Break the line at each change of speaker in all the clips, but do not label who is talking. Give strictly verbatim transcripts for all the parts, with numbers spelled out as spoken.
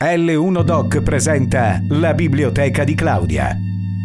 L uno Doc presenta la biblioteca di Claudia.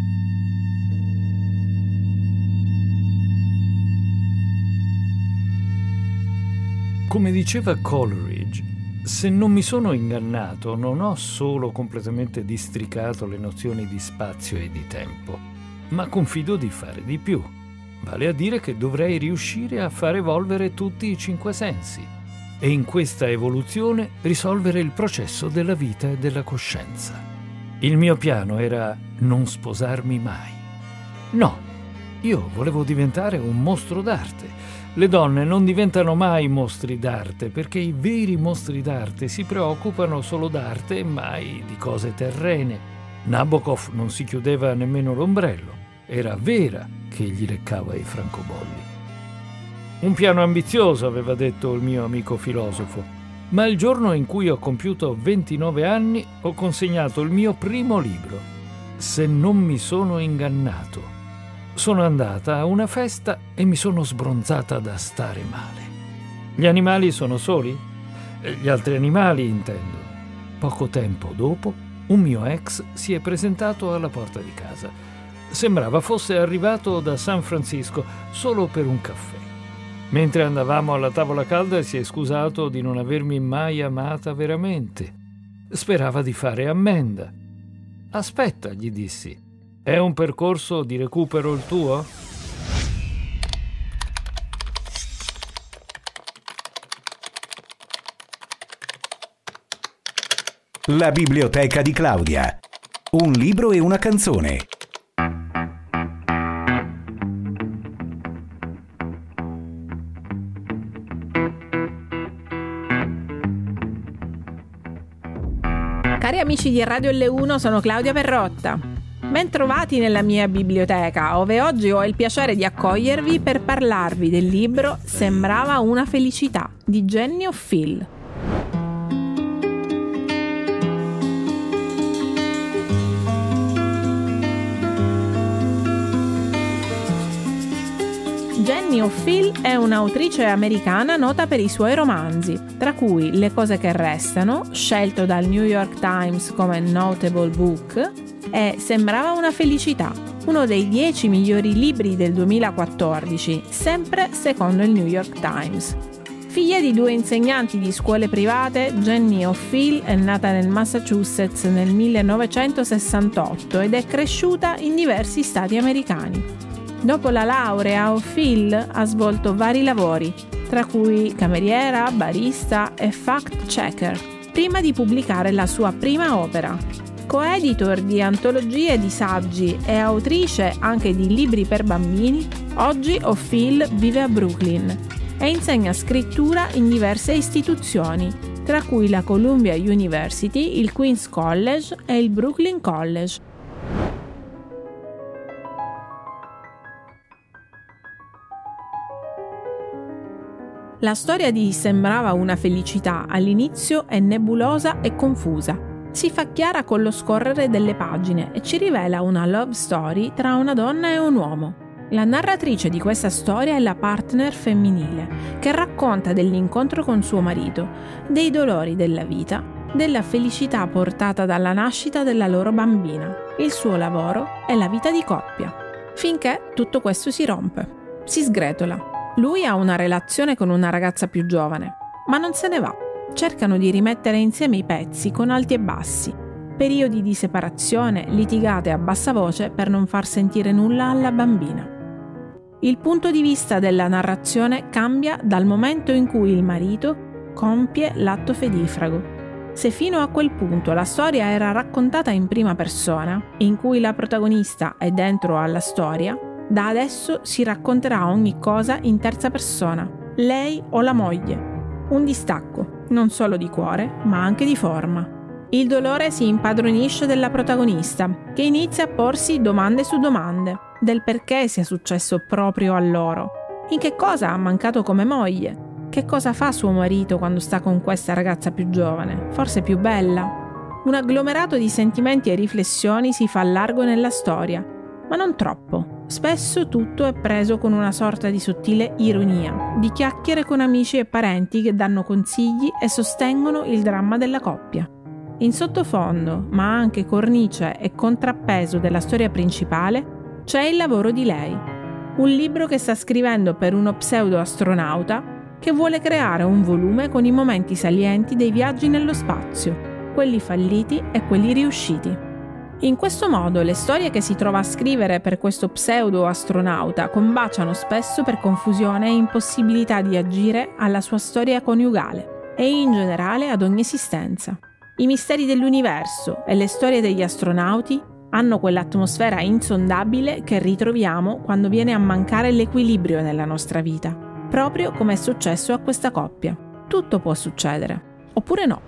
Come diceva Coleridge, se non mi sono ingannato, non ho solo completamente districato le nozioni di spazio e di tempo, ma confido di fare di più. Vale a dire che dovrei riuscire a far evolvere tutti i cinque sensi e in questa evoluzione risolvere il processo della vita e della coscienza. Il mio piano era non sposarmi mai. No, io volevo diventare un mostro d'arte. Le donne non diventano mai mostri d'arte perché i veri mostri d'arte si preoccupano solo d'arte e mai di cose terrene. Nabokov non si chiudeva nemmeno l'ombrello. Era Vera che gli leccava i francobolli. Un piano ambizioso, aveva detto il mio amico filosofo, ma il giorno in cui ho compiuto ventinove anni ho consegnato il mio primo libro, Se non mi sono ingannato. Sono andata a una festa e mi sono sbronzata da stare male. Gli animali sono soli? Gli altri animali, intendo. Poco tempo dopo, un mio ex si è presentato alla porta di casa. Sembrava fosse arrivato da San Francisco solo per un caffè. Mentre andavamo alla tavola calda si è scusato di non avermi mai amata veramente. Sperava di fare ammenda. Aspetta, gli dissi. È un percorso di recupero il tuo?
La biblioteca di Claudia. Un libro e una canzone.
Cari amici di Radio L uno, sono Claudia Perrotta. Bentrovati nella mia biblioteca, dove oggi ho il piacere di accogliervi per parlarvi del libro Sembrava una felicità di Jenny O'Feel. Jenny O'Feel è un'autrice americana nota per i suoi romanzi, tra cui Le cose che restano, scelto dal New York Times come Notable Book, e Sembrava una felicità, uno dei dieci migliori libri del duemilaquattordici, sempre secondo il New York Times. Figlia di due insegnanti di scuole private, Jenny O'Feel è nata nel Massachusetts nel millenovecentosessantotto ed è cresciuta in diversi stati americani. Dopo la laurea, O'Feel ha svolto vari lavori, tra cui cameriera, barista e fact-checker, prima di pubblicare la sua prima opera. Coeditor di antologie di saggi e autrice anche di libri per bambini, oggi O'Feel vive a Brooklyn e insegna scrittura in diverse istituzioni, tra cui la Columbia University, il Queens College e il Brooklyn College. La storia di Sembrava una felicità all'inizio è nebulosa e confusa. Si fa chiara con lo scorrere delle pagine e ci rivela una love story tra una donna e un uomo. La narratrice di questa storia è la partner femminile, che racconta dell'incontro con suo marito, dei dolori della vita, della felicità portata dalla nascita della loro bambina, il suo lavoro e la vita di coppia. Finché tutto questo si rompe, si sgretola. Lui ha una relazione con una ragazza più giovane, ma non se ne va. Cercano di rimettere insieme i pezzi con alti e bassi, periodi di separazione, litigate a bassa voce per non far sentire nulla alla bambina. Il punto di vista della narrazione cambia dal momento in cui il marito compie l'atto fedifrago. Se fino a quel punto la storia era raccontata in prima persona, in cui la protagonista è dentro alla storia, da adesso si racconterà ogni cosa in terza persona, lei o la moglie. Un distacco, non solo di cuore, ma anche di forma. Il dolore si impadronisce della protagonista, che inizia a porsi domande su domande, del perché sia successo proprio a loro, in che cosa ha mancato come moglie, che cosa fa suo marito quando sta con questa ragazza più giovane, forse più bella. Un agglomerato di sentimenti e riflessioni si fa largo nella storia, ma non troppo. Spesso tutto è preso con una sorta di sottile ironia, di chiacchiere con amici e parenti che danno consigli e sostengono il dramma della coppia. In sottofondo, ma anche cornice e contrappeso della storia principale, c'è il lavoro di lei. Un libro che sta scrivendo per uno pseudo-astronauta che vuole creare un volume con i momenti salienti dei viaggi nello spazio, quelli falliti e quelli riusciti. In questo modo le storie che si trova a scrivere per questo pseudo-astronauta combaciano spesso per confusione e impossibilità di agire alla sua storia coniugale e in generale ad ogni esistenza. I misteri dell'universo e le storie degli astronauti hanno quell'atmosfera insondabile che ritroviamo quando viene a mancare l'equilibrio nella nostra vita, proprio come è successo a questa coppia. Tutto può succedere, oppure no.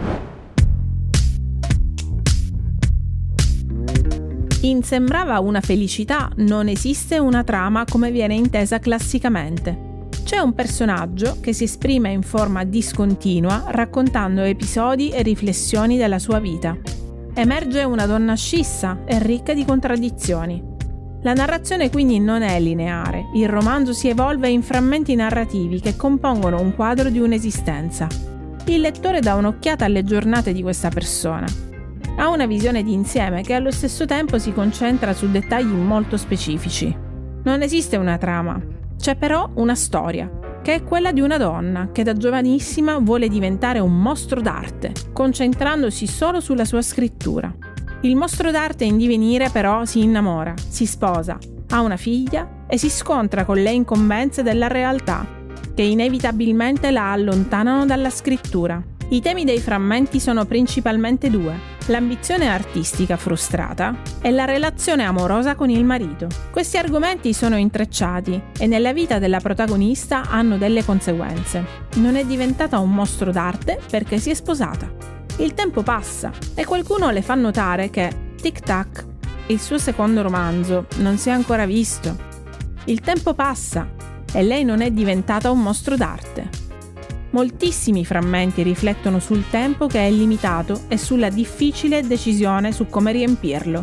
In Sembrava una felicità non esiste una trama come viene intesa classicamente. C'è un personaggio che si esprime in forma discontinua raccontando episodi e riflessioni della sua vita. Emerge una donna scissa e ricca di contraddizioni. La narrazione quindi non è lineare, il romanzo si evolve in frammenti narrativi che compongono un quadro di un'esistenza. Il lettore dà un'occhiata alle giornate di questa persona. Ha una visione di insieme che allo stesso tempo si concentra su dettagli molto specifici. Non esiste una trama, c'è però una storia, che è quella di una donna che da giovanissima vuole diventare un mostro d'arte, concentrandosi solo sulla sua scrittura. Il mostro d'arte in divenire però si innamora, si sposa, ha una figlia e si scontra con le incombenze della realtà, che inevitabilmente la allontanano dalla scrittura. I temi dei frammenti sono principalmente due: l'ambizione artistica frustrata e la relazione amorosa con il marito. Questi argomenti sono intrecciati e nella vita della protagonista hanno delle conseguenze. Non è diventata un mostro d'arte perché si è sposata. Il tempo passa e qualcuno le fa notare che, tic tac, il suo secondo romanzo non si è ancora visto. Il tempo passa e lei non è diventata un mostro d'arte. Moltissimi frammenti riflettono sul tempo che è limitato e sulla difficile decisione su come riempirlo.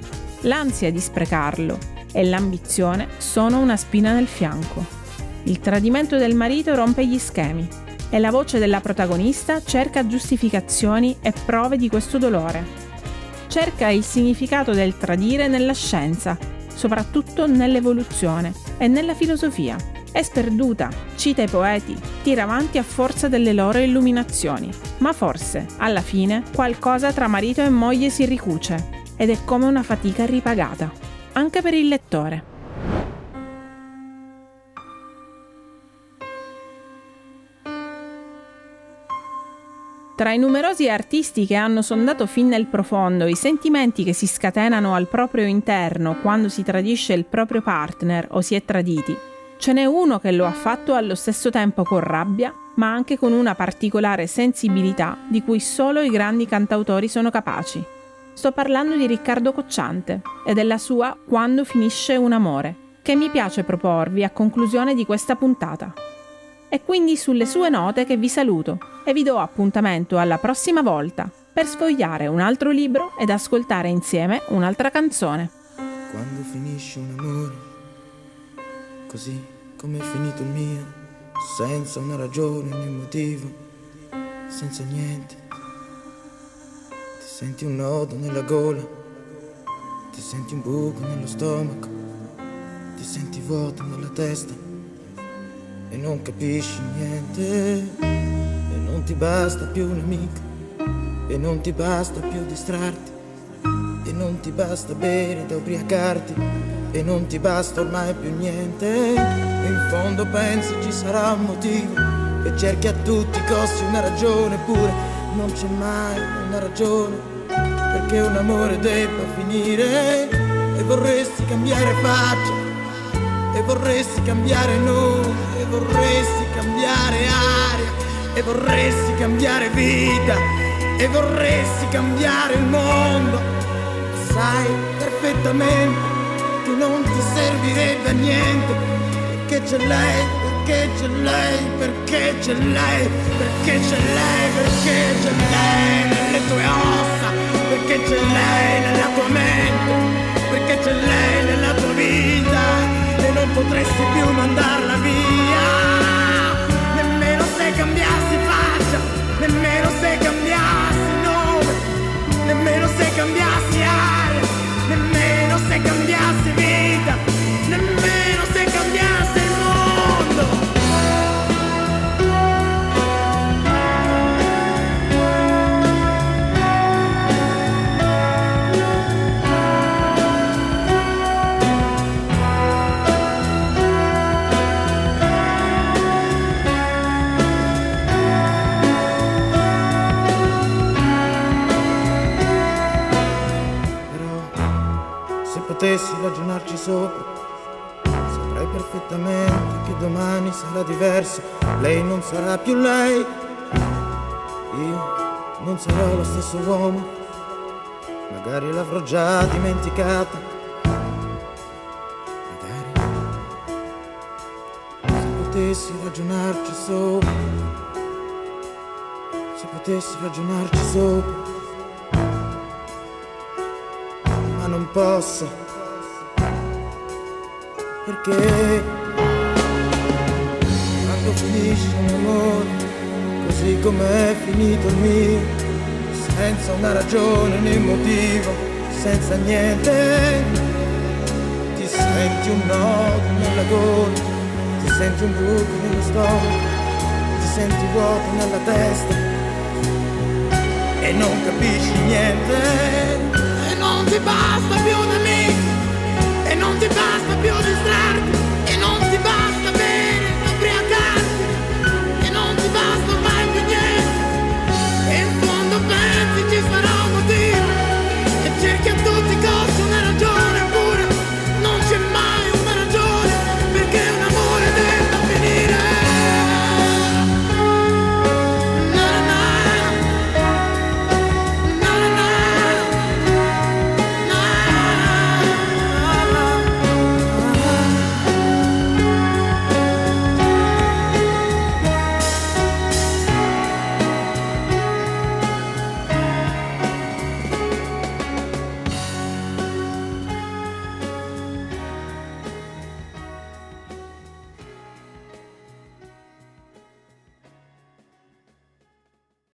L'ansia di sprecarlo e l'ambizione sono una spina nel fianco. Il tradimento del marito rompe gli schemi e la voce della protagonista cerca giustificazioni e prove di questo dolore. Cerca il significato del tradire nella scienza, soprattutto nell'evoluzione e nella filosofia. È sperduta, cita i poeti, tira avanti a forza delle loro illuminazioni, ma forse, alla fine, qualcosa tra marito e moglie si ricuce ed è come una fatica ripagata, anche per il lettore. Tra i numerosi artisti che hanno sondato fin nel profondo i sentimenti che si scatenano al proprio interno quando si tradisce il proprio partner o si è traditi, ce n'è uno che lo ha fatto allo stesso tempo con rabbia, ma anche con una particolare sensibilità di cui solo i grandi cantautori sono capaci. Sto parlando di Riccardo Cocciante e della sua Quando finisce un amore, che mi piace proporvi a conclusione di questa puntata. È quindi sulle sue note che vi saluto e vi do appuntamento alla prossima volta per sfogliare un altro libro ed ascoltare insieme un'altra canzone.
Quando finisce un amore, così come è finito il mio, senza una ragione né un motivo, senza niente. Ti senti un nodo nella gola, ti senti un buco nello stomaco, ti senti vuoto nella testa e non capisci niente. E non ti basta più un'amica, e non ti basta più distrarti, e non ti basta bere da ubriacarti, e non ti basta ormai più niente. E in fondo pensi ci sarà un motivo, e cerchi a tutti i costi una ragione, pure non c'è mai una ragione perché un amore debba finire. E vorresti cambiare faccia, e vorresti cambiare nome, e vorresti cambiare aria, e vorresti cambiare vita, e vorresti cambiare il mondo. Sai perfettamente che non ti servirebbe a niente, perché c'è lei, perché c'è lei, perché c'è lei, perché c'è lei, perché c'è lei nelle tue ossa, perché c'è lei nella tua mente, perché c'è lei nella tua vita e non potresti più mandarla via. Nemmeno se cambiassi faccia, nemmeno se cambiassi nome, potessi ragionarci sopra, saprei perfettamente che domani sarà diverso. Lei non sarà più lei, io non sarò lo stesso uomo, magari l'avrò già dimenticata, magari se potessi ragionarci sopra, se potessi ragionarci sopra, ma non posso, perché quando finisce un amore così com'è finito il mio, senza una ragione né un motivo, senza niente, ti senti un nodo nella gola, ti senti un buco nello stomaco, ti senti vuoto nella testa e non capisci niente, e non ti basta più da me, e non ti basta più distrarti,